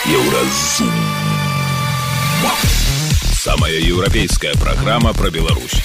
Еўразум. Самая еўрапейская праграма пра Беларусь.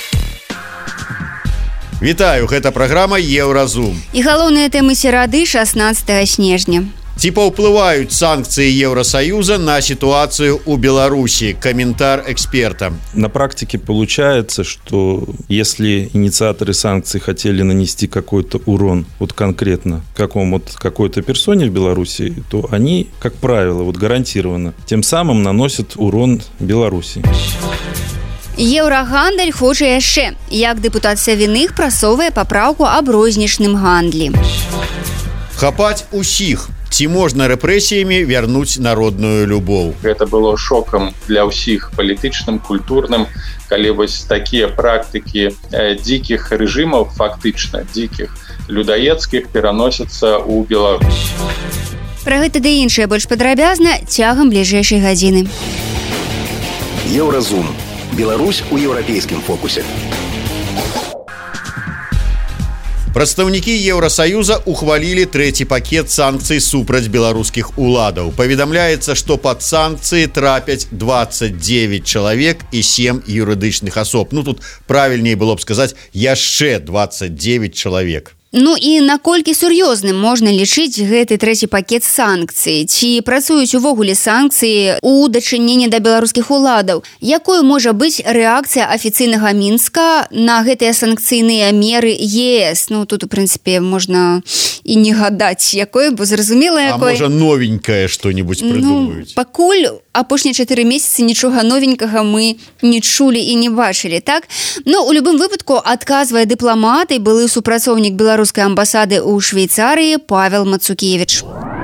Вітаю, гэта праграма Еўразум. І галоўныя тэмы серады 16 снежня. Ці паўплываюць санкцыі Евросоюза на ситуацию у Беларуси? Комментар эксперта. На практике получается, что если инициаторы санкций хотели нанести какой-то урон, вот конкретно какой-то персоне в Беларуси, то они, как правило, вот гарантированно, тем самым наносят урон Беларуси. Еўрагандаль хоча яшчэ. Як дэпутат Савіных прасоўвае папраўку аб рознічным гандлі. Хапаць усіх. Ці можна рэпрэсіямі вярнуць народную любоў? Гэта было шокам для ўсіх палітычным, культурным, калі вось такія практыкі дзікіх рэжымаў, фактычна дзікіх, людаедскіх пераносяцца ў Беларусь. Пра гэта ды іншае больш падрабязна цягам бліжэйшай гадзіны. Еўразум. Беларусь у еўрапейскім фокусе. Прадстаўнікі Еўрасаюза ухвалілі трэці пакет санкцый супраць беларускіх уладаў. Паведамляецца, што пад санкцыі трапяць 29 чалавек і 7 юрыдычных асоб. Тут правільней было б сказаць яшчэ 29 чалавек. І наколькі сур'ёзным можна лічыць гэты трэці пакет санкцый? Ці працуюць увогуле санкцыі ў дачыненні да беларускіх уладаў? Якой можа быць рэакцыя афіцыйнага Мінска на гэтыя санкцыйныя меры ЕС? Тут, у прынцыпе, можна і не гадаць, якой, бо зразумела, якой. А можа, новенькае што-небудзь прыдумаюць? Пакуль апошнія 4 месяцы нічога новенькага мы не чулі і не бачылі, так? У любым выпадку адказвае дыпламат і былы супрацоўнік беларускай амбасады ў Швейцарыі Павел Мацукевіч.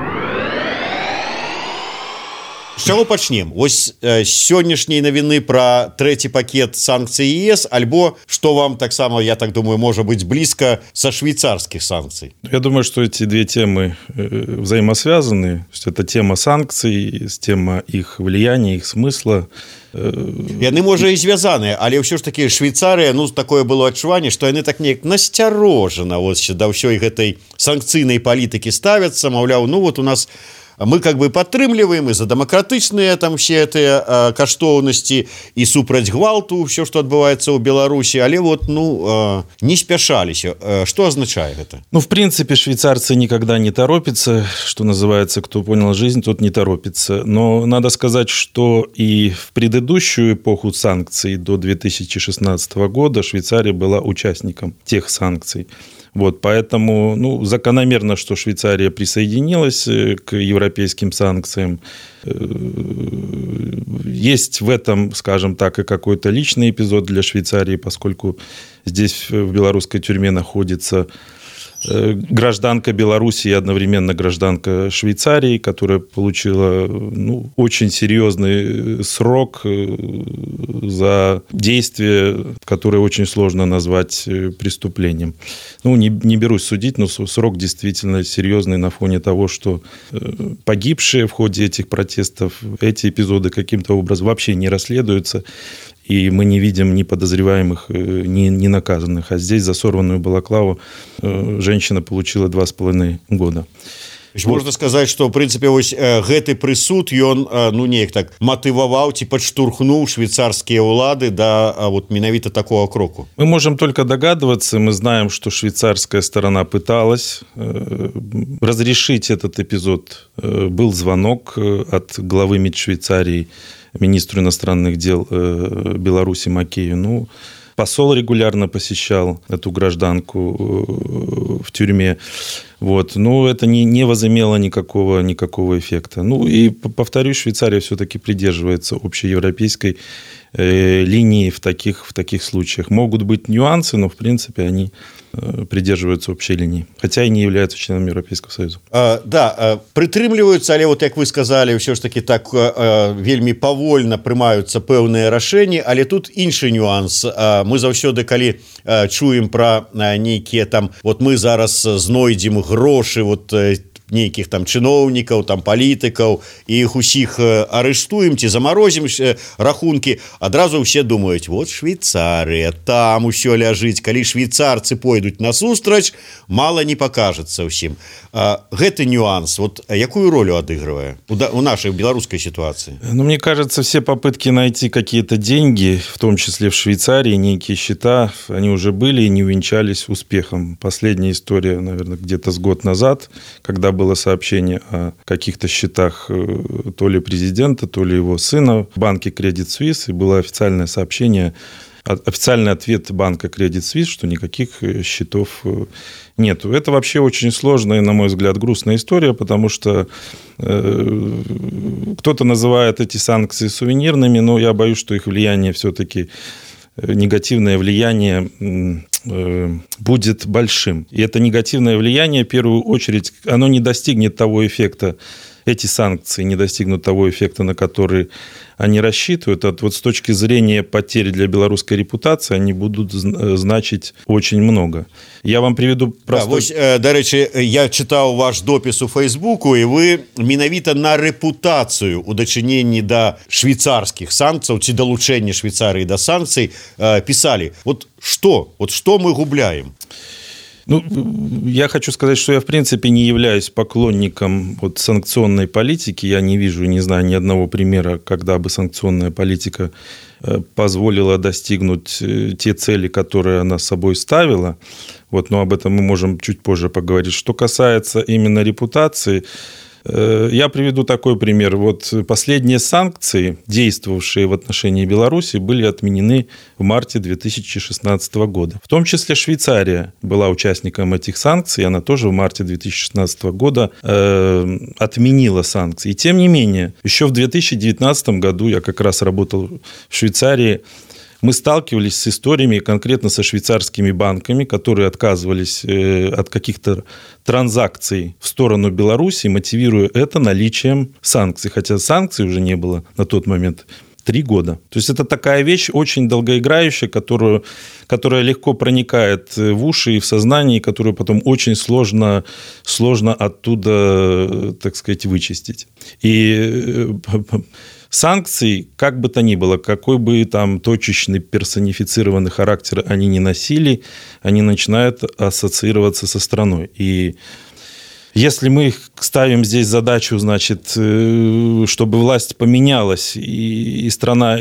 З чаго пачнем? Вось сённяшняй навіны пра трэці пакет санкцый ЕС, альбо, што вам таксама, я так думаю, можа быць блізка са швейцарскіх санкцый? Я думаю, что эти две темы взаимосвязаны. Это тема санкций, тема их влияния, их смысла. Яны, можа, і звязаныя, але ўсё ж такі Швейцарыя, такое было адчуванне, што яны так неяк насцярожана да ўсёй гэтай санкцыйнай палітыкі ставяцца, маўляў, у нас мы падтрымліваем і за дэмакратычныя там все гэтыя каштоўнасці і супраць гвалту, все, што адбываецца ў Беларусі, але не спяшаліся. Что означает это? В принципе, швейцарцы никогда не торопятся, что называется, кто понял жизнь, тот не торопится. Но надо сказать, что и в предыдущую эпоху санкций до 2016 года Швейцария была участником тех санкций. Поэтому, закономерно, что Швейцария присоединилась к европейским санкциям. Есть в этом, скажем так, и какой-то личный эпизод для Швейцарии, поскольку здесь в белорусской тюрьме находится гражданка Беларуси и одновременно гражданка Швейцарии, которая получила очень серьезный срок за действие, которое очень сложно назвать преступлением. Не берусь судить, но срок действительно серьезный на фоне того, что погибшие в ходе этих протестов, эти эпизоды каким-то образом вообще не расследуются. И мы не видим ни подозреваемых, ни наказанных. А здесь за сорванную балаклаву женщина получила 2,5 года. Можна сказаць, што, ў прынцыпе, вось гэты прысуд, ён, неяк так матываваў ці падштурхнуў швейцарскія ўлады да менавіта такого кроку. Мы можем только догадываться. Мы знаем, что швейцарская сторона пыталась разрешить этот эпизод. Был звонок от главы МИД Швейцарии министру иностранных дел Беларуси Макею. Посол регулярно посещал эту гражданку в тюрьме. Это не возымело никакого эффекта. И, повторюсь, Швейцария все-таки придерживается общеевропейской линии в таких случаях. Могут быть нюансы, но, в принципе, они придерживаются общей линии, хотя и не являются членами Европейского Союза. Прытрымліваюцца, але як вы сказали, ўсё ж таки так вельмі павольна прымаюцца пэўныя рашэнні, але тут іншы нюанс. Мы заўсёды, калі чуем пра нейкія там, мы зараз знойдзем грошы, нейкіх там чыноўнікаў, там палітыкаў, і іх усіх арыштуем ці замарозім рахункі, адразу ўсе думаюць, вот Швейцарыя, там усё ляжыць, калі швейцарцы пойдуць насустрач, мала не покажется ўсім. Гэты нюанс, вот якую ролю адыгрывае у нашей белорусской ситуации? Ну, мне кажется, все попытки найти какие-то деньги, в том числе в Швейцарии, некие счета, они уже были и не увенчались успехом. Последняя история, наверное, где-то с год назад, когда было сообщение о каких-то счетах то ли президента, то ли его сына в банке Credit Suisse, и было официальное сообщение, официальный ответ банка Credit Suisse, что никаких счетов нету. Это вообще очень сложная, на мой взгляд, грустная история, потому что кто-то называет эти санкции сувенирными, но я боюсь, что их влияние все-таки, негативное влияние будет большим. И это негативное влияние, в первую очередь, оно не достигнет того эффекта, эти санкции не достигнут того эффекта, на который они рассчитывают. Вот с точки зрения потерь для белорусской репутации они будут значить очень много. Я вам приведу простой... До речі, я читав ваш допис у Фейсбуку, і ви менавіта на рэпутацыю у дачыненні да швейцарскіх санкцый ці далучэння Швейцарыі да санкцый писали. Вот что мы губляем? Ну, я хочу сказать, что я, в принципе, не являюсь поклонником вот санкционной политики. Я не вижу, не знаю ни одного примера, когда бы санкционная политика позволила достигнуть те цели, которые она с собой ставила. Вот, но об этом мы можем чуть позже поговорить. Что касается именно репутации, я приведу такой пример. Вот последние санкции, действовавшие в отношении Беларуси, были отменены в марте 2016 года. В том числе Швейцария была участником этих санкций, она тоже в марте 2016 года отменила санкции. И тем не менее, еще в 2019 году, я как раз работал в Швейцарии, мы сталкивались с историями конкретно со швейцарскими банками, которые отказывались от каких-то транзакций в сторону Беларуси, мотивируя это наличием санкций. Хотя санкций уже не было на тот момент 3 года. То есть это такая вещь очень долгоиграющая, которая легко проникает в уши и в сознание, и которую потом очень сложно оттуда, так сказать, вычистить. И санкции, как бы то ни было, какой бы там точечный персонифицированный характер они ни носили, они начинают ассоциироваться со страной. И если мы ставим здесь задачу, значит, чтобы власть поменялась, и страна...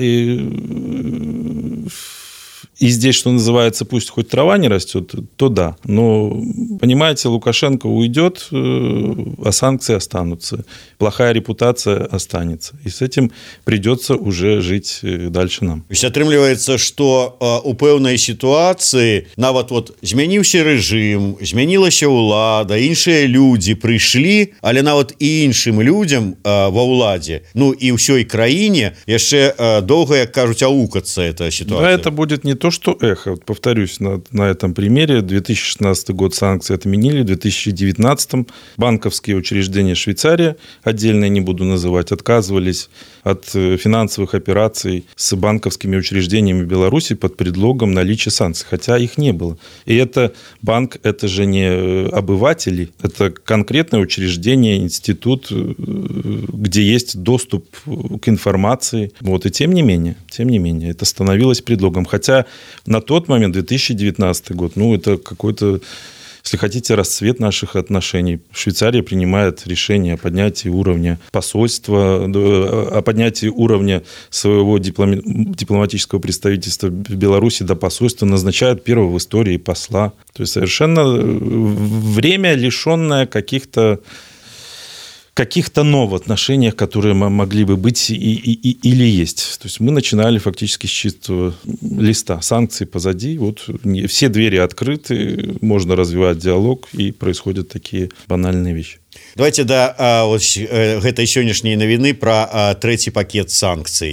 И здесь, что называется, пусть хоть трава не растет, то да. Но, понимаете, Лукашенко уйдет, а санкции останутся. Плохая репутация останется. И с этим придется уже жить дальше нам. То есть атрымліваецца, што у пэўнай сітуацыі нават вот змяніўся рэжым, змянілася ўлада, іншыя людзі прыйшлі, але нават і іншым людзям ва ўладзе, ну і ўсёй краіне яшчэ доўга, як кажуць, аукацца эта ситуация. Да, это будет не то, что эхо. Вот повторюсь на этом примере. 2016 год санкции отменили, в 2019 банковские учреждения Швейцарии, отдельно не буду называть, отказывались от финансовых операций с банковскими учреждениями Беларуси под предлогом наличия санкций, хотя их не было. И это банк, это же не обыватели, это конкретное учреждение, институт, где есть доступ к информации. Вот. И тем не менее, это становилось предлогом. Хотя на тот момент, 2019 год, ну, это какой-то, если хотите, расцвет наших отношений. Швейцария принимает решение о поднятии уровня посольства, о поднятии уровня своего дипломатического представительства в Беларуси до посольства, назначают первого в истории посла. То есть совершенно время, лишенное каких-то новых отношениях, которые могли бы быть или есть. То есть мы начинали фактически с чистого листа. Санкции позади, вот все двери открыты, можно развивать диалог, и происходят такие банальные вещи. Давайте да гэтай сённяшняй навіны пра трэці пакет санкцый.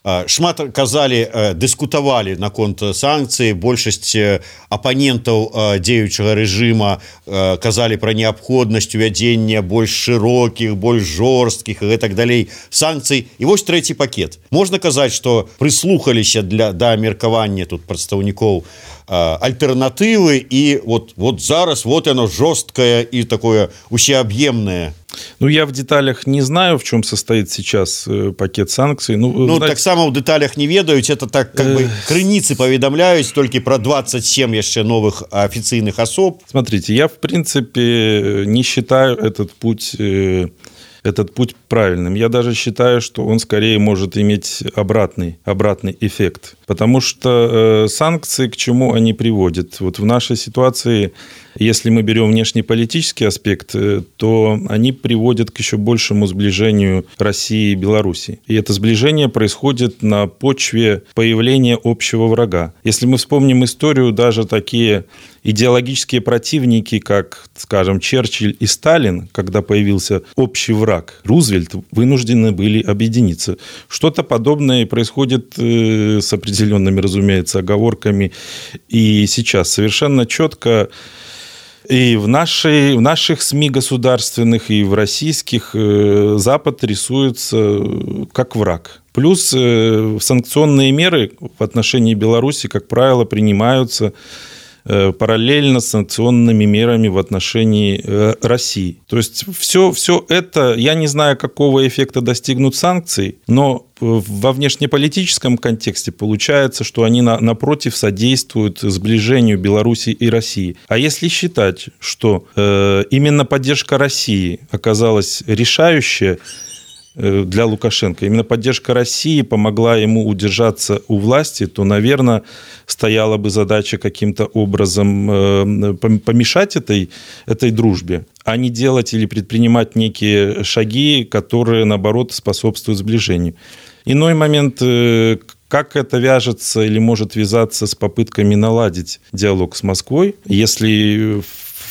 шмат казалі, дыскутавалі наконт санкцый, большасць апанентаў дзеючага рэжыма казалі пра неабходнасць увядзення больш шырокіх, больш жорсткіх і так далей санкцый. І вось трэці пакет. Можна казаць, што прыслухаліся да меркавання тут прадстаўнікоў альтэрнатывы, і вот зараз вот оно жесткое и такое усеобъемное. Ну, я в деталях не знаю, в чем состоит сейчас пакет санкций. Знаете, так само в деталях не ведаюць, это так как бы крыніцы паведамляюць толькі про 27 яшчэ новых официальных особ. Смотрите, я в принципе не считаю этот путь правильным. Я даже считаю, что он скорее может иметь обратный эффект. Потому что санкции, к чему они приводят? Вот в нашей ситуации, если мы берем внешнеполитический аспект, то они приводят к еще большему сближению России и Беларуси. И это сближение происходит на почве появления общего врага. Если мы вспомним историю, даже такие идеологические противники, как, скажем, Черчилль и Сталин, когда появился общий враг, Рузвельт, вынуждены были объединиться. Что-то подобное происходит с определенными, разумеется, оговорками и сейчас. Совершенно четко и в наших СМИ государственных, и в российских Запад рисуется как враг. Плюс санкционные меры в отношении Беларуси, как правило, принимаются параллельно с санкционными мерами в отношении России. То есть все это, я не знаю, какого эффекта достигнут санкции, но во внешнеполитическом контексте получается, что они напротив содействуют сближению Беларуси и России. А если считать, что именно поддержка России оказалась решающей для Лукашенко, именно поддержка России помогла ему удержаться у власти, то, наверное, стояла бы задача каким-то образом помешать этой дружбе, а не делать или предпринимать некие шаги, которые, наоборот, способствуют сближению. Иной момент, как это вяжется или может вязаться с попытками наладить диалог с Москвой, если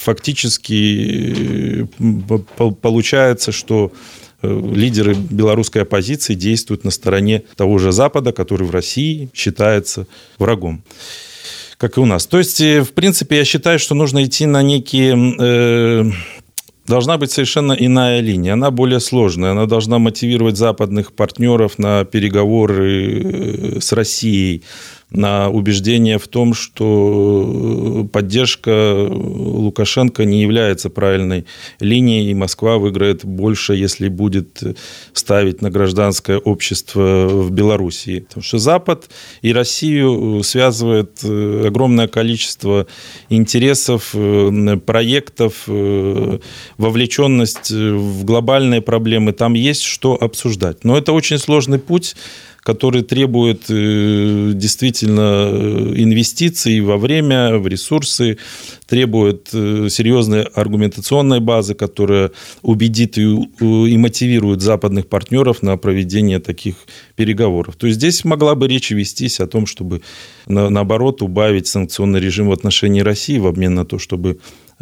фактически получается, что лидеры белорусской оппозиции действуют на стороне того же Запада, который в России считается врагом, как и у нас. То есть, в принципе, я считаю, что нужно идти на некие... Должна быть совершенно иная линия, она более сложная, она должна мотивировать западных партнеров на переговоры с Россией, на убеждение в том, что поддержка Лукашенко не является правильной линией, и Москва выиграет больше, если будет ставить на гражданское общество в Белоруссии. Потому что Запад и Россию связывает огромное количество интересов, проектов, вовлеченность в глобальные проблемы. Там есть что обсуждать. Но это очень сложный путь, который требует действительно инвестиций во время, в ресурсы, требует серьезной аргументационной базы, которая убедит и мотивирует западных партнеров на проведение таких переговоров. То есть здесь могла бы речь вестись о том, чтобы, наоборот, убавить санкционный режим в отношении России в обмен на то, чтобы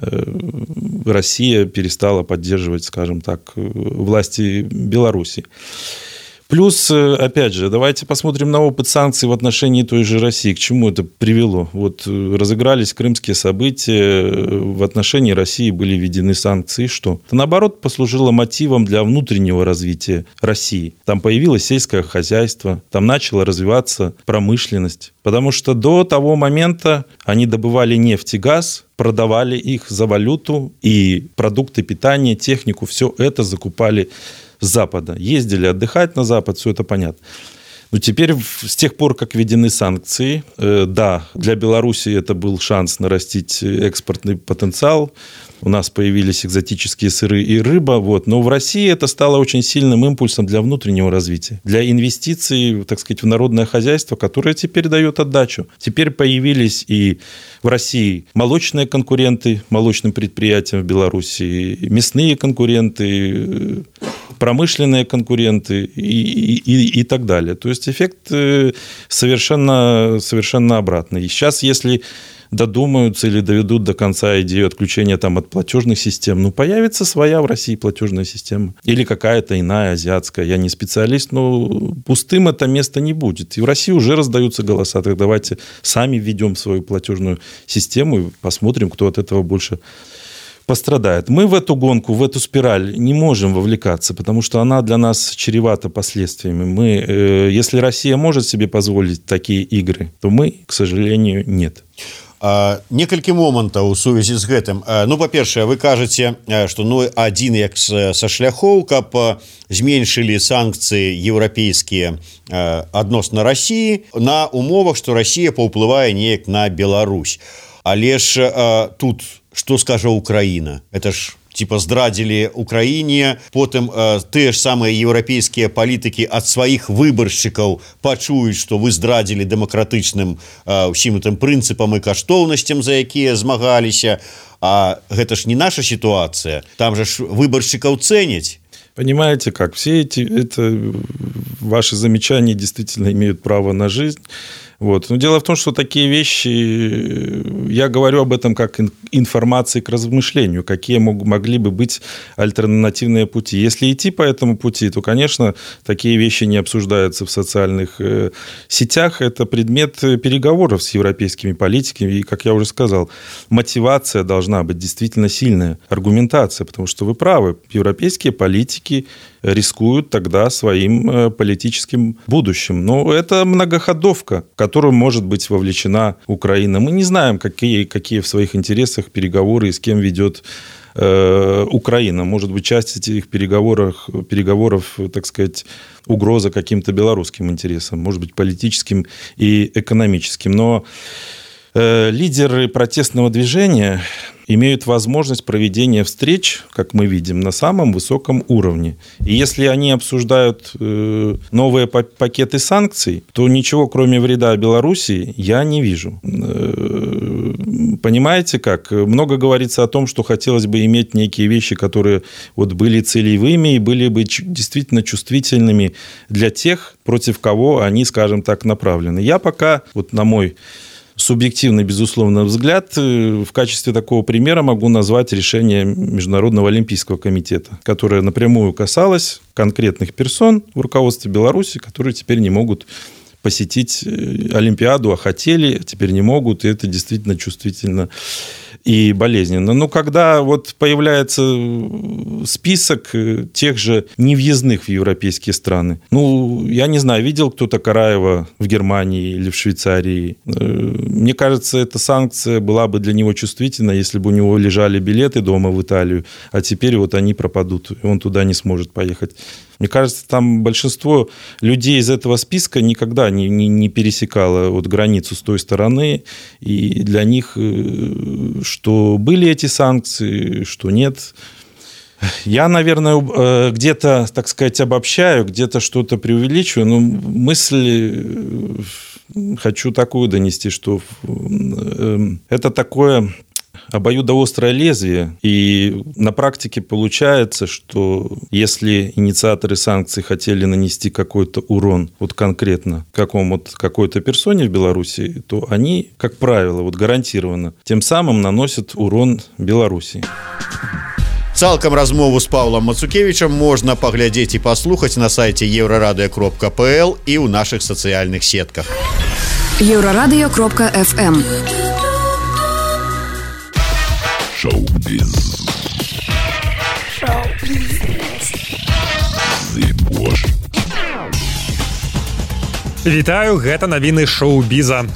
Россия перестала поддерживать, скажем так, власти Беларуси. Плюс, опять же, давайте посмотрим на опыт санкций в отношении той же России. К чему это привело? Вот разыгрались крымские события, в отношении России были введены санкции. Что? Это, наоборот, послужило мотивом для внутреннего развития России. Там появилось сельское хозяйство, там начала развиваться промышленность. Потому что до того момента они добывали нефть и газ, продавали их за валюту, и продукты питания, технику, все это закупали с Запада. Ездили отдыхать на Запад, все это понятно. Но теперь, с тех пор, как введены санкции, да, для Беларуси это был шанс нарастить экспортный потенциал. У нас появились экзотические сыры и рыба. Но в России это стало очень сильным импульсом для внутреннего развития, для инвестиций, так сказать, в народное хозяйство, которое теперь дает отдачу. Теперь появились и в России молочные конкуренты молочным предприятиям в Беларуси, мясные конкуренты, промышленные конкуренты и так далее. То есть есть эффект совершенно обратный. И сейчас, если додумаются или доведут до конца идею отключения там от платежных систем, ну, появится своя в России платежная система. Или какая-то иная, азиатская. Я не специалист, но пустым это место не будет. И в России уже раздаются голоса. Так давайте сами введем свою платежную систему и посмотрим, кто от этого больше пострадает. Мы в эту гонку, в эту спираль не можем вовлекаться, потому что она для нас чревата последствиями. Если Россия может себе позволить такие игры, то мы, к сожалению, нет. Некалькі момантаў у сувязі з гэтым. Ну, па-першае, вы кажаце, што адзін як са шляхоў, каб зменшылі санкцыі еўрапейскія адносна Расіі на умовах, што Расія паўплывае неяк на Беларусь. Але ж тут што скажа Украіна? Это ж типа здрадзілі Украіне, потым тыя ж самыя еўрапейскія палітыкі ад сваіх выбаршчыкаў пачуюць, што вы здрадзілі дэмакратычным усім тым прынцыпам і каштоўнасцям, за якія змагаліся. А гэта ж не наша сітуацыя. Там же ж выбаршчыкаў цэняць. Понимаете как? Все ваши замечания действительно имеют право на жизнь. Вот. Но дело в том, что такие вещи, я говорю об этом как информации к размышлению, какие могли бы быть альтернативные пути. Если идти по этому пути, то, конечно, такие вещи не обсуждаются в социальных сетях. Это предмет переговоров с европейскими политиками. И, как я уже сказал, мотивация должна быть действительно сильная, аргументация, потому что вы правы, европейские политики рискуют тогда своим политическим будущим. Но это многоходовка, в которую может быть вовлечена Украина. Мы не знаем, какие в своих интересах переговоры и с кем ведет Украина. Может быть, часть этих переговоров, так сказать, угроза каким-то белорусским интересам, может быть, политическим и экономическим. Но лидеры протестного движения имеют возможность проведения встреч, как мы видим, на самом высоком уровне. И если они обсуждают новые пакеты санкций, то ничего, кроме вреда Белоруссии, я не вижу. Понимаете как? Много говорится о том, что хотелось бы иметь некие вещи, которые вот были целевыми и были бы действительно чувствительными для тех, против кого они, скажем так, направлены. Я пока, вот на мой субъективный, безусловно, взгляд, в качестве такого примера могу назвать решение Международного олимпийского комитета, которое напрямую касалось конкретных персон в руководстве Беларуси, которые теперь не могут посетить Олимпиаду, а хотели, теперь не могут, и это действительно чувствительно и болезненно. Но когда вот появляется список тех же невъездных в европейские страны, ну, я не знаю, видел кто-то Караева в Германии или в Швейцарии? Мне кажется, эта санкция была бы для него чувствительна, если бы у него лежали билеты дома в Италию, а теперь вот они пропадут, и он туда не сможет поехать. Мне кажется, там большинство людей из этого списка никогда не пересекало вот границу с той стороны, и для них, что были эти санкции, что нет. Я, наверное, где-то, так сказать, обобщаю, где-то что-то преувеличиваю, но мысль хочу такую донести, что это такое обоюдоострое лезвие, и на практике получается, что если инициаторы санкций хотели нанести какой-то урон вот конкретно какой-то персоне в Беларуси, то они, как правило, вот гарантированно, тем самым наносят урон Беларуси. Цалкам размову з Паўлам Мацукевічам можна паглядзець і паслухаць на сайце еврорадио.пл і ў нашых сацыяльных сетках. Еврорадио.фм. Шоу-біз. Вітаю, гэта навіны шоу-біза.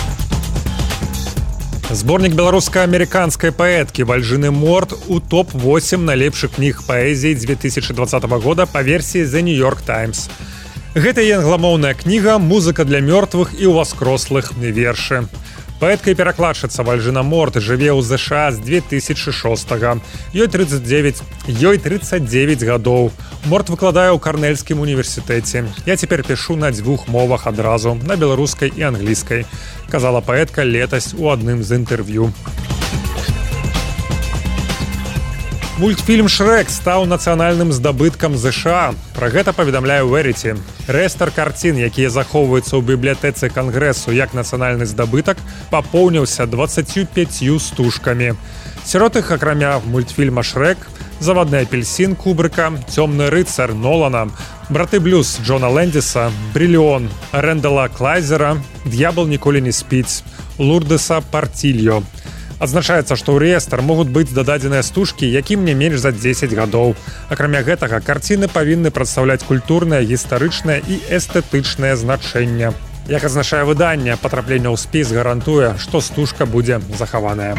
Зборнік беларуска-амерыканскай паэткі Вальжыны Морт у топ-8 найлепшых кніг паэзіі 2020 года па версіі The New York Times. Гэта і англамоўная кніга «Музыка для мёртвых і ўваскрослых вершы». Паэтка і перакладчыца Вальжына Морт жыве ў ЗША з 2006-га. Ёй 39 гадоў. Морт выкладае ў Карнельскім універсітэце. Я цяпер пішу на 2 мовах адразу, на беларускай і англійскай, казала паэтка летась у адным з інтэрв'ю. Мультфільм «Шрэк» стаў нацыянальным здабыткам ЗША. Пра гэта паведамляе Verity. Рэестр карцін, якія захоўваюцца ў бібліятэцы Кангрэсу як нацыянальны здабытак, папоўніўся 25 стужкамі. Сярод іх, акрамя мультфільма «Шрэк», «Завадны апельсін» Кубрыка, «Цёмны рыцар» Нолана, «Браты Блюз» Джона Лэндиса, «Бриллион» Рэндала Клайзера, «Д'ябал ніколі не спіць» Лурдеса Партильо. Адзначаецца, што ў рэестр могуць быць дададзеныя стужкі, якім не менш за 10 гадоў. Акрамя гэтага, карціны павінны прадстаўляць культурнае, гістарычнае і эстэтычнае значэнне. Як адзначае выданне, патрапленне ў спіс гарантуе, што стужка будзе захаваная.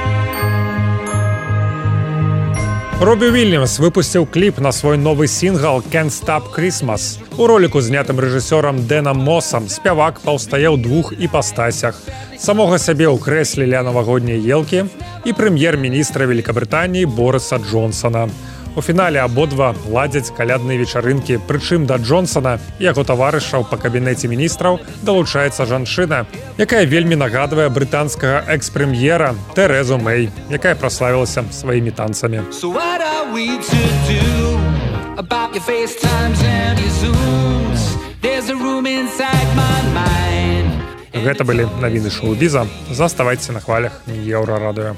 Робі Вільямс выпусціў кліп на свой новы сінгл «Can't Stop Christmas». У роліку, знятым рэжысёрам Дэнам Мосам, спявак паўстае ў двух іпастасях. Самога сябе ў крэсле ля навагодняй елкі і прэм'ер-міністра Великабрытаніі Борыса Джонсона. У фінале абодва ладзяць калядныя вечарынкі, прычым да Джонсона і яго таварышаў па кабінеце міністраў далучаецца жанчына, якая вельмі нагадвае брытанскага экс-прэм'ера Тэрэзу Мэй, якая праславілася сваімі танцамі. Гэта былі навіны шоу-біза. Заставайцеся на хвалях Еўрарадыё.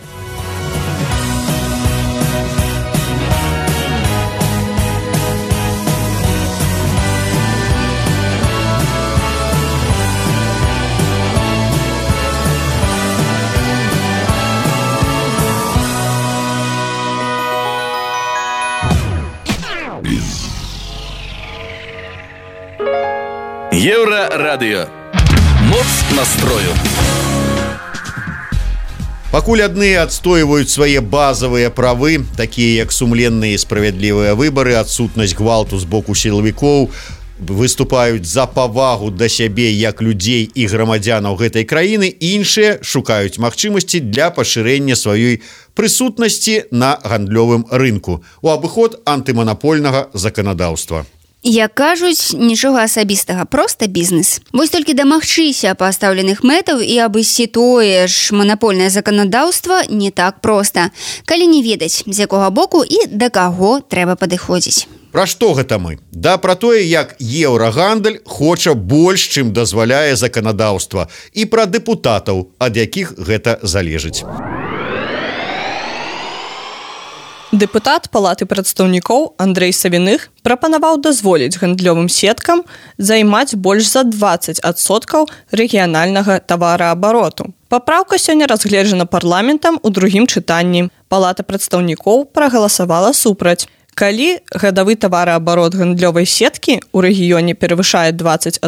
Еўрарадыё. Моц настрою. Пакуль адныя адстойваюць свае базавыя правы, такія як сумленныя і справядлівыя выбары, адсутнасць гвалту з боку сілавікоў, выступаюць за павагу да сябе як людзей і грамадзянаў гэтай краіны, іншыя шукаюць магчымасці для пашырэння сваёй прысутнасці на гандлёвым рынку у абыход антыманапольнага заканадаўства. Як кажуць, нічога асабістага, проста бізнес. Вось толькі дамагчыся пастаўленых мэтаў і абысці тое ж манапольнае заканадаўства не так проста, калі не ведаць, з якога боку і да каго трэба падыходзіць. Пра што гэта мы? Да пра тое, як еўрагандаль хоча больш, чым дазваляе заканадаўства, і пра дэпутатаў, ад якіх гэта залежыць. Дэпутат Палаты прадстаўнікоў Андрэй Савіных прапанаваў дазволіць гандлёвым сеткам займаць больш за 20% рэгіянальнага тавараабароту. Папраўка сёння разгледжана парламентам у другім чытанні. Палата прадстаўнікоў прагаласавала супраць. Калі гадавы тавараабарот гандлёвай сеткі ў рэгіёне перавышае 20%,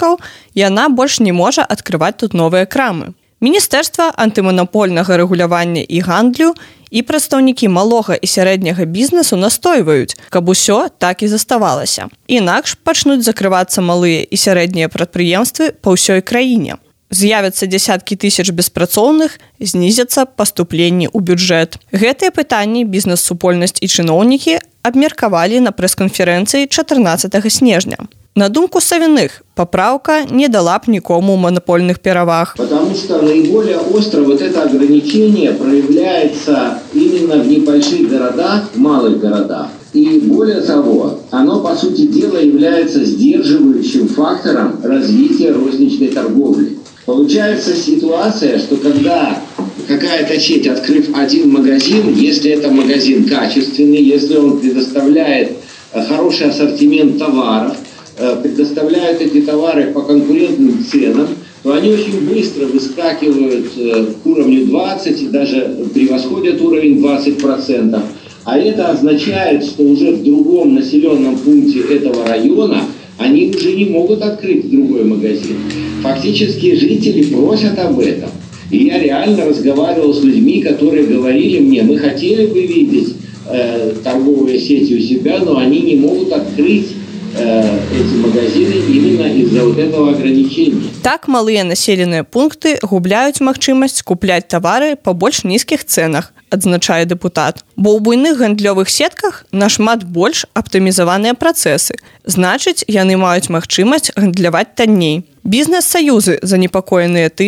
яна больш не можа адкрываць тут новыя крамы. Міністэрства антыманапольнага рэгулявання і гандлю і прадстаўнікі малога і сярэдняга бізнесу настойваюць, каб усё так і заставалася. Інакш пачнуць закрывацца малыя і сярэднія прадпрыемствы па ўсёй краіне. З'явяцца дзясяткі тысяч беспрацоўных, знізяцца паступленні ў бюджэт. Гэтыя пытанні бізнес-супольнасць і чыноўнікі абмеркавалі на прэс-канферэнцыі 14 снежня. На думку Савиных, поправка не дала б никому монопольных переваг. Потому что наиболее остро вот это ограничение проявляется именно в небольших городах, в малых городах. И более того, оно, по сути дела, является сдерживающим фактором развития розничной торговли. Получается ситуация, что когда какая-то сеть, открыв один магазин, если это магазин качественный, если он предоставляет хороший ассортимент товаров, предоставляют эти товары по конкурентным ценам, то они очень быстро выскакивают к уровню 20% и даже превосходят уровень 20%. А это означает, что уже в другом населенном пункте этого района они уже не могут открыть другой магазин. Фактически жители просят об этом. И я реально разговаривал с людьми, которые говорили мне, мы хотели бы видеть торговые сети у себя, но они не могут открыть эти магазины именно из-за вот этого ограничения. Так малыя населеныя пункты губляюць магчымасць купляць тавары па больш нізкіх цэнах, адзначае дэпутат. Бо ў буйных гандлёвых сетках нашмат больш аптымізаваныя працэсы. Значыць, яны маюць магчымасць гандляваць танней. Бізнес-саюзы занепакоеныя тым,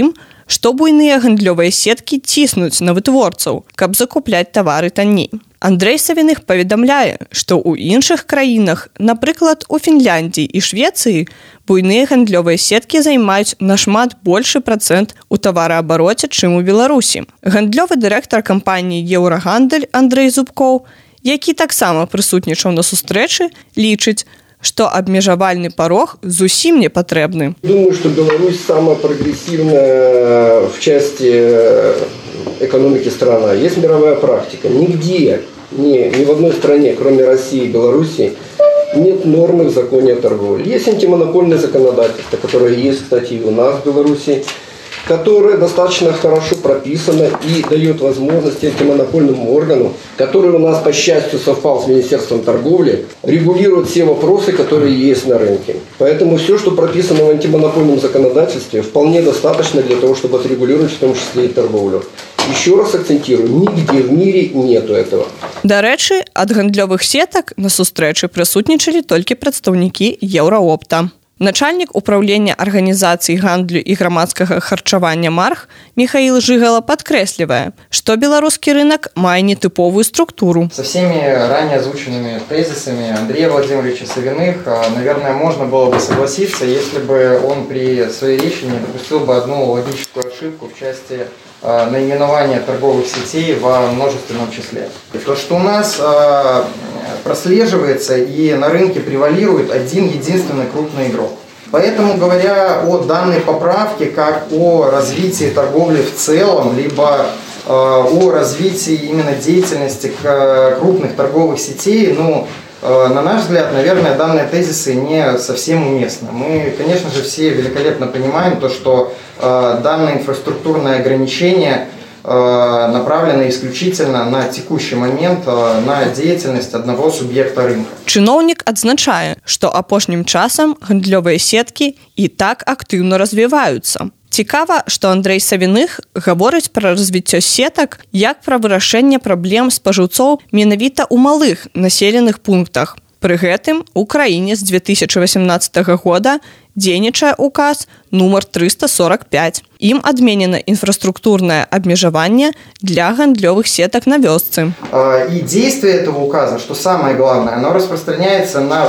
што буйныя гандлёвыя сеткі ціснуць на вытворцаў, каб закупляць тавары танней. Андрэй Савіных паведамляе, што ў іншых краінах, напрыклад, у Фінляндіі і Швецыі, буйныя гандлёвыя сеткі займаюць нашмат большы працэнт у тавараабароце, чым у Беларусі. Гандлёвы дырэктар кампаніі «Еўрагандаль» Андрэй Зубкоў, які таксама прысутнічаў на сустрэчы, лічыць, што абмежавальны парог зусім не патрэбны. Думаю, что Беларусь самая прогрессивная в части экономики страна. Есть мировая практика. Нигде, ни в одной стране, кроме России и Беларуси, нет нормы в законе о торговле. Есть антимонопольное законодательство, которое есть, кстати, и у нас в Беларуси, которое достаточно хорошо прописано и дает возможность антимонопольному органу, который у нас, по счастью, совпал с Министерством торговли, регулировать все вопросы, которые есть на рынке. Поэтому все, что прописано в антимонопольном законодательстве, вполне достаточно для того, чтобы отрегулировать в том числе и торговлю. Еще раз акцентирую, нигде в мире нету этого. Дарэчы, ад гандлёвых сетак на сустрэчы прысутнічалі толькі прадстаўнікі Еўраопта. Начальнік управлення арганізацыі гандлю і грамадскага харчавання МАРХ Михаил Жигала подкресливая, что белорусский рынок мае нетыповую структуру. Со всеми ранее озвученными тезисами Андрея Владимировича Савиных, наверное, можно было бы согласиться, если бы он при своей речи не допустил бы одну логическую ошибку в части наименования торговых сетей во множественном числе. То, что у нас прослеживается и на рынке превалирует один единственный крупный игрок. Поэтому, говоря о данной поправке как о развитии торговли в целом, либо о развитии именно деятельности крупных торговых сетей, на наш взгляд, наверное, данные тезисы не совсем уместны. Мы, конечно же, все великолепно понимаем то, что данное инфраструктурное ограничение направлено исключительно на текущий момент на деятельность одного субъекта рынка. Чыноўнік адзначае, што апошнім часам гандлёвыя сеткі і так актыўна развіваюцца. Цікава, што Андрэй Савіных гаворыць пра развіццё сетак як пра вырашэнне праблем спажыўцоў менавіта ў малых населеных пунктах. Пры гэтым у краіне з 2018 года дзейнічае указ нумар 345. Ім адменена инфраструктурное обмежевание для гандлёвых сеток на вёсцы. И действие этого указа, что самое главное, оно распространяется на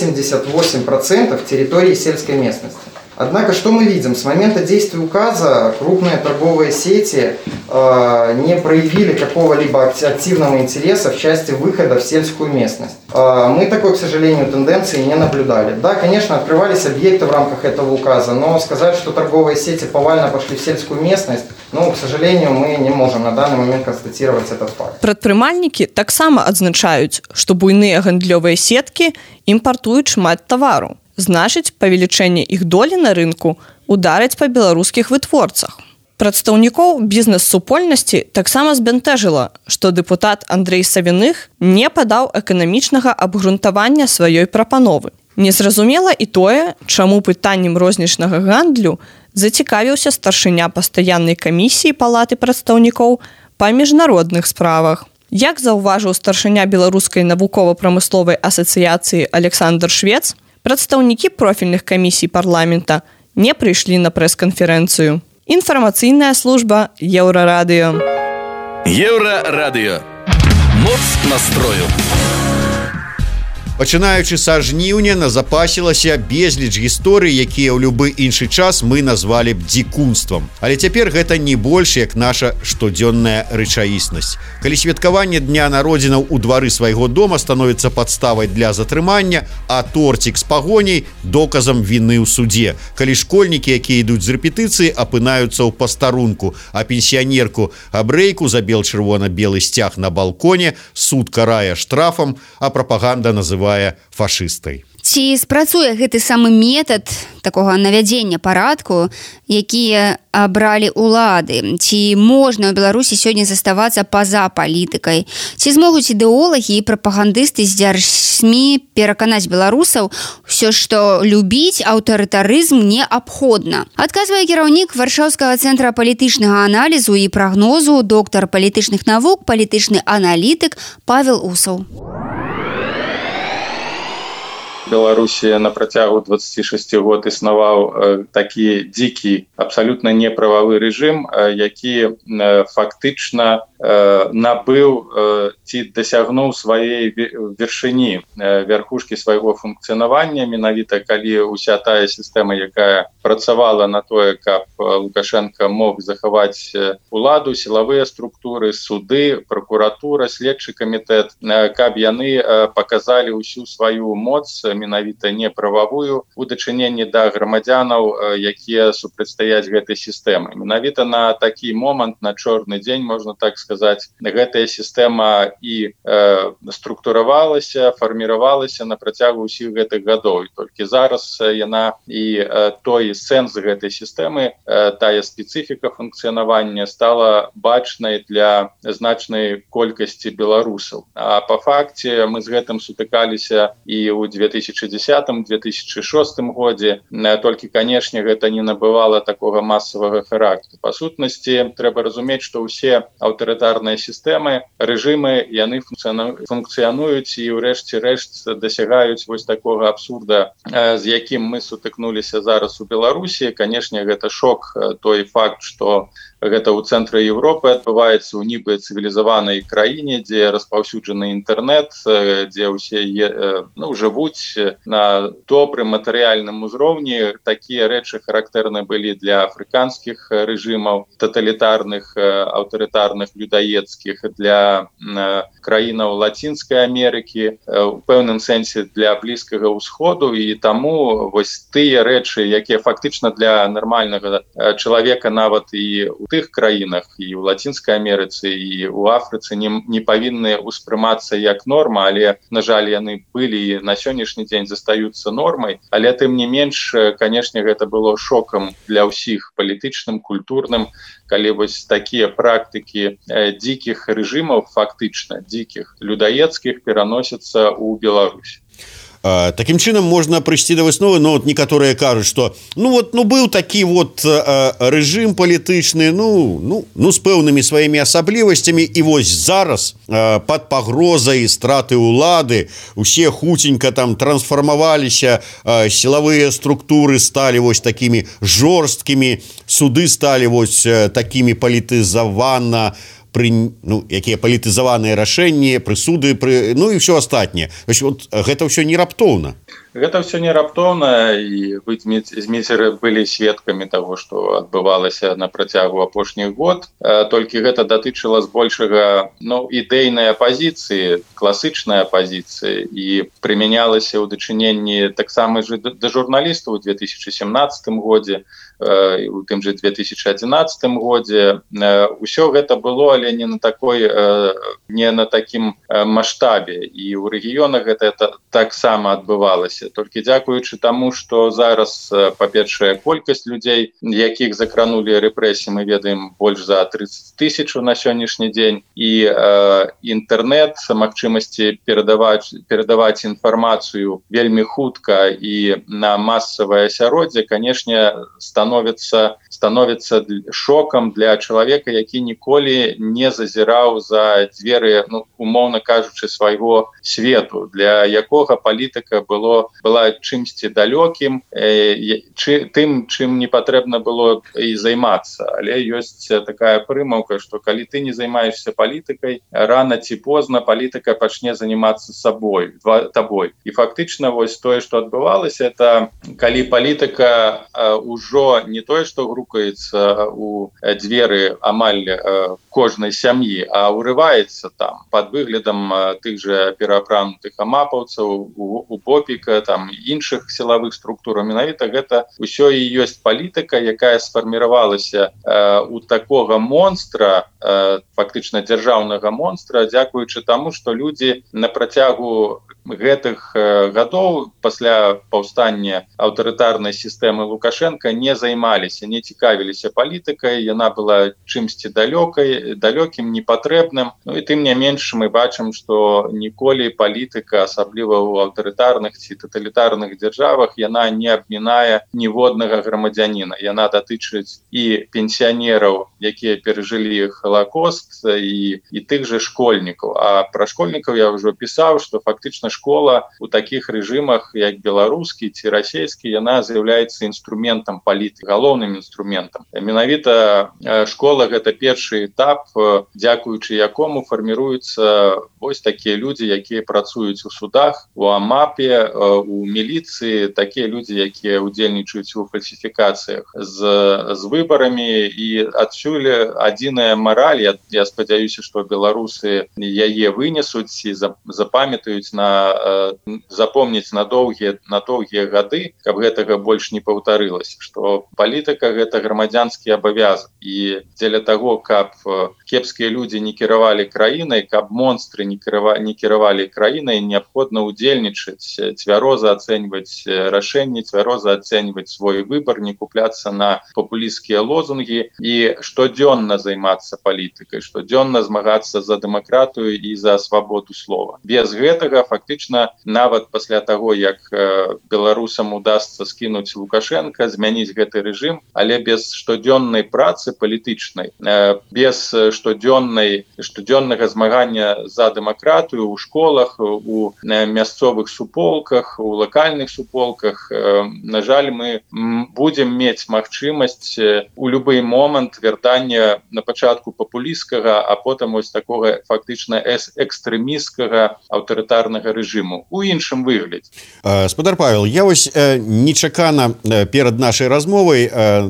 88% территории сельской местности. Однако, что мы видим? С момента действия указа крупные торговые сети не проявили какого-либо активного интереса в части выхода в сельскую местность. Мы такой, к сожалению, тенденции не наблюдали. Да, конечно, открывались объекты в рамках этого указа, но сказать, что торговые сети повально пошли в сельскую местность, к сожалению, мы не можем на данный момент констатировать этот факт. Прадпрымальнікі таксама адзначаюць, што буйныя гандлёвыя сеткі імпартуюць шмат тавару. Значыць, павелічэнне іх долі на рынку ударыць па беларускіх вытворцах. Прадстаўнікоў бізнес-супольнасці таксама збянтэжыла, што дэпутат Андрэй Савіных не падаў эканамічнага абгрунтавання сваёй прапановы. Незразумела і тое, чаму пытаннем рознічнага гандлю зацікавіўся старшыня пастаяннай камісіі Палаты прадстаўнікоў па міжнародных справах. Як заўважыў старшыня Беларускай навукова-прамысловай асацыяцыі Александр Швец, прадстаўнікі профільных камісій парламента не прыйшлі на прэс-канферэнцыю. Інфармацыйная служба Еўрарадыё. Еўрарадыё. Моц настрою. Пачынаючы са жніўня назапасілася безліч гісторый, якія ў любы іншы час мы назвалі б дзікунствам. Але цяпер гэта не больш, як наша штодзённая рэчаіснасць. Калі святкаванне дня народзінаў у двары свайго дома становіцца падставай для затрымання, а торцік з пагоняй доказам віны ў судзе. Калі школьнікі, якія ідуць з рэпетыцыі, апынаюцца ў пастарунку, а пенсіянерку абрэйку за бел-чырвона-белы сцяг на балконе суд карае штрафам, а прапаганда называе фашыстай. Ці спрацуе гэты самы метад такога навядзення парадку, якія абралі ўлады? Ці можна ў Беларусі сёння заставацца па-за палітыкай? Ці змогуць ідэолагі і прапагандысты з дзяржсмі пераканаць беларусаў усё, што любіць аўтарытарызм неабходна? Адказвае кіраўнік Варшаўскага цэнтра палітычнага аналізу і прагнозу, доктар палітычных навук, палітычны аналітык Павел Усаў. Беларусі на працягу 26 год існаваў такі дзікі, абсалютна неправавы рэжым, які фактычна набыў ці дасягнуў сваёй вяршыні, вярхушкі свайго функцыянавання, менавіта калі ўся тая сістэма, якая працавала на тое, каб Лукашенко мог захаваць уладу, сілавыя структуры, суды, прокуратура, следчы камітэт, каб яны паказалі ўсю сваю моц, менавіта неправавую у дачыненні да грамадзянаў, якія супрацьстаяць гэтай сістэмы. Менавіта на такі момант, на чорны дзень, можна так сказаць, гэтая сістэма і структуравалася, фарміравалася на працягу ўсіх гэтых гадоў. І толькі зараз яна і той сэнс гэтай сістэмы, тая спецыфіка функцыянавання стала бачнай для значнай колькасці беларусаў. А па факце мы з гэтым сутыкаліся і ў 2010-2006 годзе, толькі, канешне, гэта не набывала такога масавага характару. Па сутнасці, трэба разумець, што ўсе аўтарытарныя сістэмы, рэжымы, яны функцыянуюць і ўрэшце рэшт дасягаюць вось такога абсурда, з якім мы сутыкнуліся зараз у Беларусі. Канешне, гэта шок, той факт, што гэта ў цэнтры Европы адбываецца ў нібы цывілізаванай краіне, дзе распаўсюджаны інтэрнэт, дзе ўсе жывуць на добрым матэрыяльным узроўні. Такія рэчы характэрны былі для афрыканскіх рэжымаў, таталітарных, аўтарытарных, людаецкіх, для краінаў Лацінскай Амерыкі, у пэўным сэнсе для Блізкага ўсходу. І таму вось тыя рэчы, якія фактычна для нармальнага чалавека нават і у тых краінах, і ў Лацінскай Амерыцы, і ў Афрыцы не павінны ўспрымацца як норма, але, на жаль, яны былі і на сённяшні дзень застаюцца нормай. Але тым не менш, канешне, гэта было шокам для ўсіх палітычным, культурным, калі вось такія практыкі дзікіх рэжымаў, фактычна дзікіх, людаецкіх, пераносяцца ў Беларусь. Такім чынам можна прыйсці да высновы, некаторыя кажуць, што быў такі рэжым палітычны, з пэўнымі сваімі асаблівасцямі, і вось зараз пад пагрозай страты ўлады усе хуценька там трансфармаваліся, сілавыя структуры сталі вось такімі жорсткімі, суды сталі вось такімі палітызавана, якія палітызаваныя рашэнні, прысуды, і ўсё астатняе. Гэта ўсё не раптоўна. Гэта ўсё не раптоўна, і вы, Зміцер, былі сведкамі таго, што адбывалася на працягу апошніх год. Толькі гэта датычыла збольшага ідэйнай апазіцыі, класычнай апазіцыі, і прымянялася ў дачыненні таксама да журналістаў у 2017 годзе, у тым же 2011 годзе. Усё гэта было, але не на такім маштабе, і ў рэгіёнах гэта таксама адбывалася. Толькі дзякуючы таму, што зараз, па-першае, колькасць людзей, якіх закранулі рэпрэсіі, мы ведаем больш за 30 000 на сённяшні дзень, і інтэрнэт, магчымасці перадаваць інфармацыю вельмі хутка і на масавае асяроддзе, канешне, становіцца шокам для чалавека, які ніколі не зазіраў за дзверы, умоўна кажучы, свайго свету, для якога палітыка была чымсьці далёкім, тым, чым не патрэбна было і займацца. Але ёсць такая прымаўка, што калі ты не займаешься палітыкай, рана ці позна палітыка пачне занимацца табой. І фактычна вось тое, што адбывалася, это калі палітыка ўжо не тое, што грукаецца у дзверы амаль кожнай сям'і, а ўрываецца там пад выглядам тых жа пераапранутых амапаўцаў, у Попіка, там іншых сілавых структур. Менавіта гэта ўсё і ёсць палітыка, якая сфарміравалася у такога монстра, фактычна дзяржаўнага монстра, дзякуючы таму, што людзі на працягу гэтых гадоў пасля паўстання аўтарытарнай сістэмы Лукашенка не займаліся, не цікавіліся палітыкай, яна была чымсьці далёкім, непатрэбным. І тым не менш мы бачым, што ніколі палітыка, асабліва ў аўтарытарных ці таталітарных дзяржавах, яна не абмінае ніводнага грамадзяніна. Яна датычыць і пенсіянераў, якія перажылі Халакост, і тых жа школьнікаў. А пра школьнікаў я ўжо пісаў, што фактычна школа у такіх рэжымах як беларускі ці расійскі яна з'яўляецца інструментам палітыкі, галоўным інструментам. Менавіта школа гэта першы этап, дзякуючы якому фарміруюцца вось такія людзі, якія працуюць у судах, у АМАПе, у міліцыі, такія людзі, якія удзельнічаюць у фальсіфікацыях з выбарамі, і адсюль адзіная мараль, я спадзяюся, што беларусы яе вынесуць і запамятаюць запомніць на доўгія гады, каб гэтага больш не паўтарылася, што палітыка гэта грамадзянскі абавязак, і дзеля таго, каб кепскія людзі не кіравалі краінай, каб монстры не кіравалі краінай, неабходна удзельнічаць, цвяроза ацэньваць рашэнні, цвяроза ацэньваць свой выбар, не купляцца на папулісцкія лозунгі і штодзённа займацца палітыкай, штодзённа змагацца за дэмакратыю і за свабоду слова. Без гэтага фактычна нават пасля таго, як беларусам удасца скінуць Лукашенка, змяніць гэты рэжым, але без штодзённай працы палітычнай, без штодзённага змагання за дэмакратыю ў школах, у мясцовых суполках, у лакальных суполках, на жаль, мы будзем мець магчымасць у любы момант вяртання на пачатку папулісцкага, а потым ось такога фактычна экстрэмісцкага аўтарытарнага рэжыму у іншым выглядзе. Спадар Павел, я вось нечакана перад нашай размовай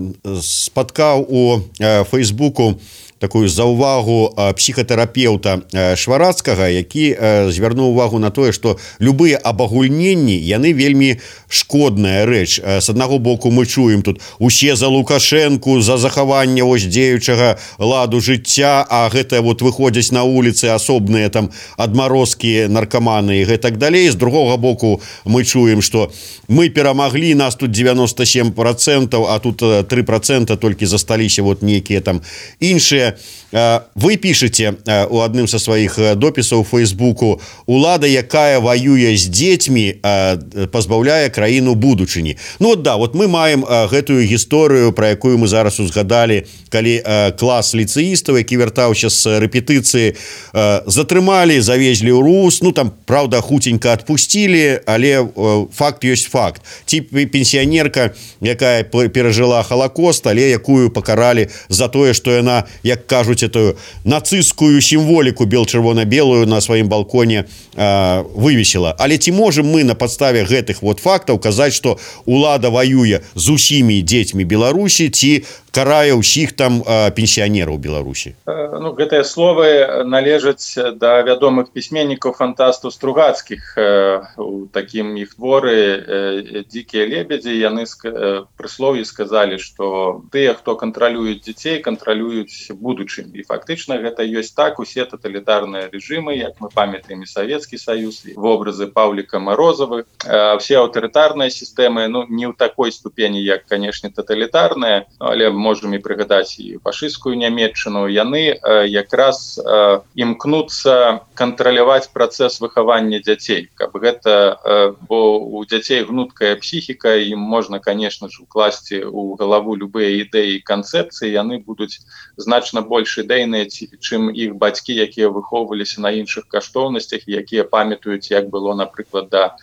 спаткаў у Фейсбуку такую заўвагу псіхатэрапеўта Шварацкага, які звярнуў увагу на тое, што любыя абагульненні яны вельмі шкодная рэч. З аднаго боку мы чуем тут усе за Лукашэнку, за захаванне вось дзеючага ладу жыцця, а гэта вот выходзяць на вуліцы асобныя там адмарозкі, наркаманы і гэтак далей. З другога боку мы чуем, што мы перамаглі, нас тут 97%, а тут 3% толькі засталіся вот нейкія там іншыя. Вы пішаце у адным са сваіх допісаў у Фейсбуку: улада, якая ваюе з дзецьмі, пазбаўляе краіну будучыні. Ну да, вот мы маем гэтую гісторыю, пра якую мы зараз узгадалі, калі клас ліцэістаў, які вяртаўся з рэпетыцыі, затрымалі, завезлі ў РУС, ну там, праўда, хуценька адпусцілі, але факт ёсць факт. Ці пенсіянерка, якая перажыла Халакост, але якую пакаралі за тое, што яна, як кажуць, эту нацыстскую сімволіку бел-чырвона-белую на сваім балконе вывесіла. Але ці можем мы на падставе гэтых вот фактаў казаць, што улада ваюе з усімі дзецьмі Беларусі, ці карае ўсіх там пенсіянераў Беларусі? Ну, гэтыя словы належаць да вядомых пісьменнікаў фантастаў Стругацкіх. У такім іх творы «Дзікія лебедзі» яны прыслоўі сказалі, што тыя, хто кантралююць дзяцей, кантралююць будучыню. І фактычна гэта ёсць так. Усе таталітарныя рэжымы, як мы памятаем і Савецкі Саюз, і вобразы Паўліка Марозавых, все аўтарытарныя сістэмы, ну, не ў такой ступені, як, канешне, таталітарныя, але можам і прыгадаць і фашысцкую Нямецчыну, яны якраз імкнуцца кантраляваць працэс выхавання дзяцей. Каб гэта, бо у дзяцей гнуткая псіхіка, ім можна, канешне ж, укласці ў галаву любыя ідэі і канцэпцыі, яны будуць значна больш ідэйныя, чым іх бацькі, якія выхоўваліся на іншых каштоўнасцях, якія памятаюць, як было, напрыклад, да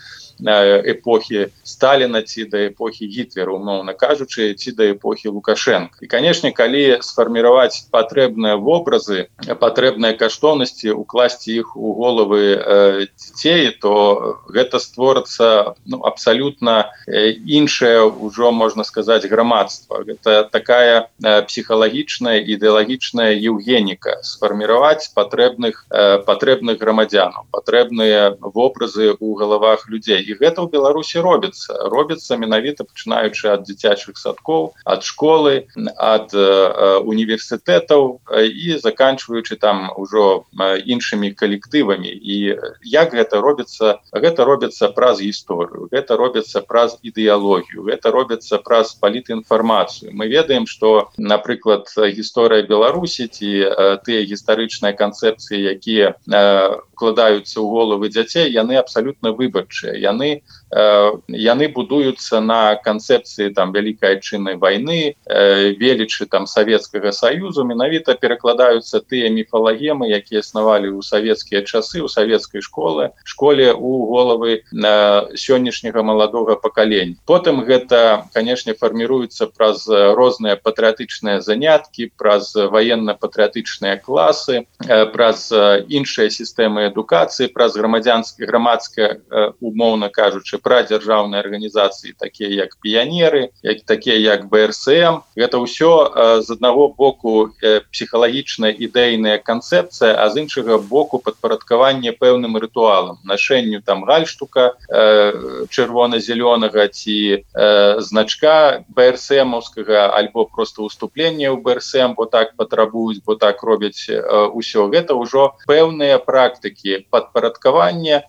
эпохі Сталіна ці да эпохі Гітлера, умоўна кажучы, ці да эпохі Лукашенка. І, канешне, калі сфарміраваць патрэбныя вобразы, патрэбныя каштоўнасці, укласці іх у головы дзяцей, то гэта створыцца абсалютна іншае, ўжо можна сказаць, грамадства. Гэта такая псіхалагічная, ідэалагічная еўгеніка. Сфарміраваць патрэбных грамадзянаў, патрэбныя вобразы ў галавах людзей. І гэта ў Беларусі робіцца. Робіцца менавіта пачынаючы ад дзіцячых садкоў, ад школы, ад універсітэтаў і заканчваючы там ужо іншымі калектывамі. І як гэта робіцца? Гэта робіцца праз гісторыю, гэта робіцца праз ідэалогію, гэта робіцца праз палітінфармацыю. Мы ведаем, што, напрыклад, гісторыя Беларусі ці тыя гістарычныя канцэпцыі, якія вкладаюцца ў головы дзяцей, яны абсалютна выбарчыя. Яны яны будуюцца на канцэпцыі там вялікай айчыннай вайны, велічы там Савецкага Саюзу, менавіта перакладаюцца тыя міфалагемы, якія існавалі ў савецкія часы, у савецкай школе у головы сённяшняга маладога пакалення. Потым гэта, канешне, фарміруецца праз розныя патрыятычныя заняткі, праз ваенна-патрыятычныя класы, праз іншыя сістэмы адукацыі, праз грамадская, умоўна кажучы, прадзяржаўныя арганізацыі, такія як піянеры, такія як БРСМ. Гэта ўсё з аднаго боку псіхалагічная ідэйная канцэпцыя, а з іншага боку падпарадкаванне пэўным рытуалам, нашэнню там гальштука чырвона-зелёнага ці значка БРСМаўскага, альбо проста ўступлення ў БРСМ, бо так патрабуюць, бо так робяць усё. Гэта ўжо пэўныя практыкі падпарадкавання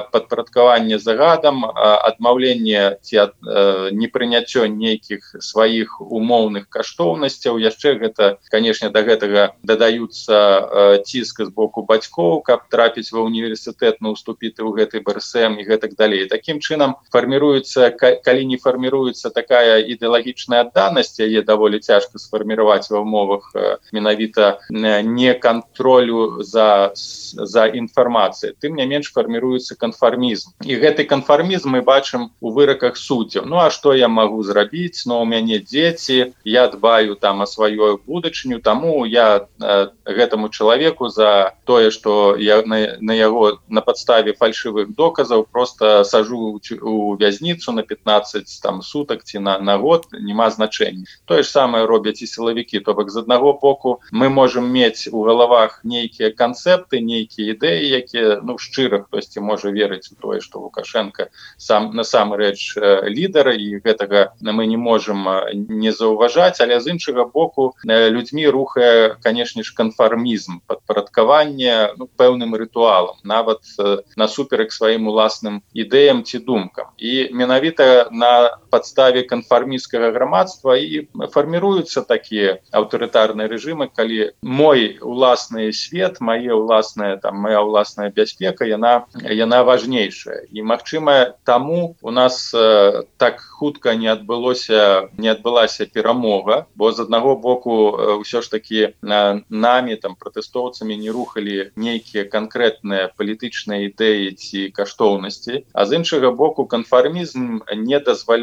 загадам, адмаўленне ці непрыняццё нейкіх сваіх умоўных каштоўнасцяў. Яшчэ гэта, канешне, да гэтага дадаюцца ціск з боку бацькоў, каб трапіць ва універсітэт, уступіць у гэты БРСМ і гэтак далей. Такім чынам фарміруецца, калі не фарміруецца такая ідэалагічная адданасць, яе даволі цяжка сфарміраваць ва ўмовах менавіта не кантролю за інфармацыяй. Тым не менш фарміруецца канфармізм. І гэты канфармізм мы бачым у выраках суддзяў. Ну а што я магу зрабіць? Ну у мяне дзеці, я дбаю там о сваёй будучыню, таму я гэтаму чалавеку за тое, што я на яго на падставе фальшывых доказаў просто сажу у вязніцу на 15 там сутак ці на год, нема значэння. Тое ж самае робяць і сілавікі. То бок з аднаго боку мы можам мець у галавах нейкія канцэпты, нейкія ідэі, якія, ну, шчыра хтосьці можа верыць у тое, што Лукашенко сам насамрэч лідар, і гэтага мы не можам не заўважаць, але з іншага боку людзьмі рухае, канешне ж, канфармізм, падпарадкаванне пэўным рытуалам, нават насуперак сваім уласным ідэям ці думкам. І менавіта на падставе канфармісцкага грамадства і фарміруюцца такія аўтарытарныя рэжымы, калі мой уласны свет, моя уласная бяспека, яна важнейшая. І, магчыма, таму у нас так хутка не адбылася перамога, бо з аднаго боку ўсё ж такі намі, пратэстоўцамі не рухалі нейкія канкрэтныя палітычныя ідэі ці каштоўнасці, а з іншага боку канфармізм не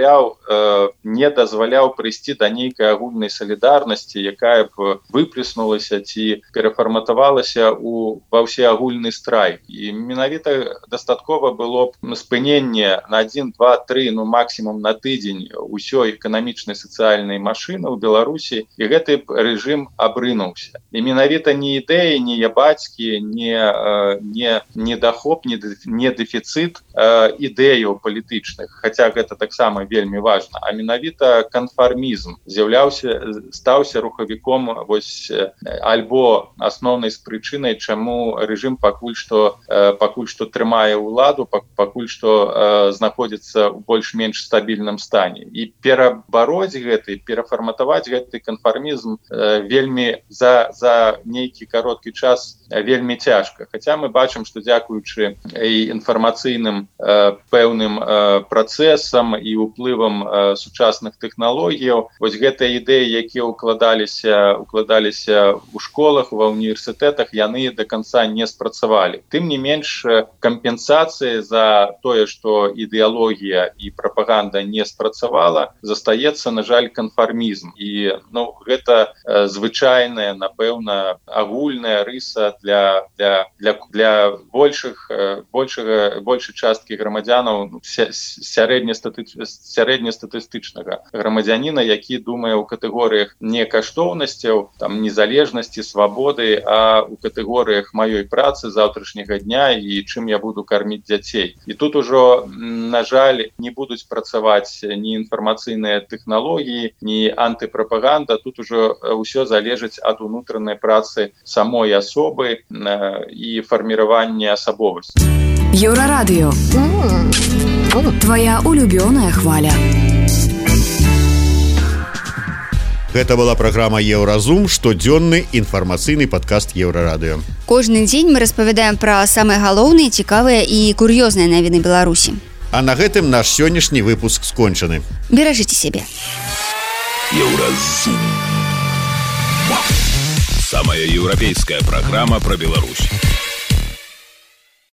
дазваляў прыйсці да нейкай агульнай салідарнасці, якая б выплеснулася ці перафарматавалася ва ўсеагульны страйк. І менавіта дастаткова было б спыненне на 1, 2, 3, максімум на тыдзень усёй эканамічнай сацыяльнай машыны ў Беларусі, і гэты рэжым абрынуўся. І менавіта не ідэі, не ябацькі, не дахоп, не дэфіцыт ідэяў палітычных, хаця гэта таксама вельмі важна, а менавіта канфармізм стаўся рухавіком альбо асноўнай прычынай, чаму рэжым пакуль што трымае ўладу, пакуль што знаходзіцца ў больш-менш стабільным стане. І перабароць перафарматаваць гэты канфармізм вельмі за нейкі кароткі час вельмі цяжка. Хаця мы бачым, што дзякуючы і інфармацыйным пэўным працэсам і ўплывам сучасных тэхналогіяў, вось гэтыя ідэі, якія укладаліся ў школах, ва універсітэтах, яны да канца не спрацавалі. Тым не менш, кампенсацыі за тое, што ідэалогія і прапаганда не спрацавала, застаецца, на жаль, канфармізм. І гэта звычайная, напэўна, агульная рыса для большай часткі грамадзянаў, сярэднестатыстычнага грамадзяніна, які думае ў катэгорыях не каштоўнасцяў, незалежнасці, свабоды, а ў катэгорыях маёй працы, заўтрашняга дня і чым я буду карміць дзяцей. І тут ужо, на жаль, не будуць працаваць ні інфармацыйныя тэхналогіі, ні антыпрапаганда. Тут ужо ўсё залежыць ад унутранай працы самой асобы і фарміравання асабовасці. Еўрарадыё. Твоя улюбёная хваля. Гэта была праграма «Еўразум», штодзённы інфармацыйны падкаст «Еўрарадыё». Кожны дзень мы распавядаем пра самыя галоўныя, цікавыя і кур'ёзныя навіны Беларусі. А на гэтым наш сённяшні выпуск скончаны. Беражыце сябе. Еўразум. Самая еўрапейская программа про Беларусь.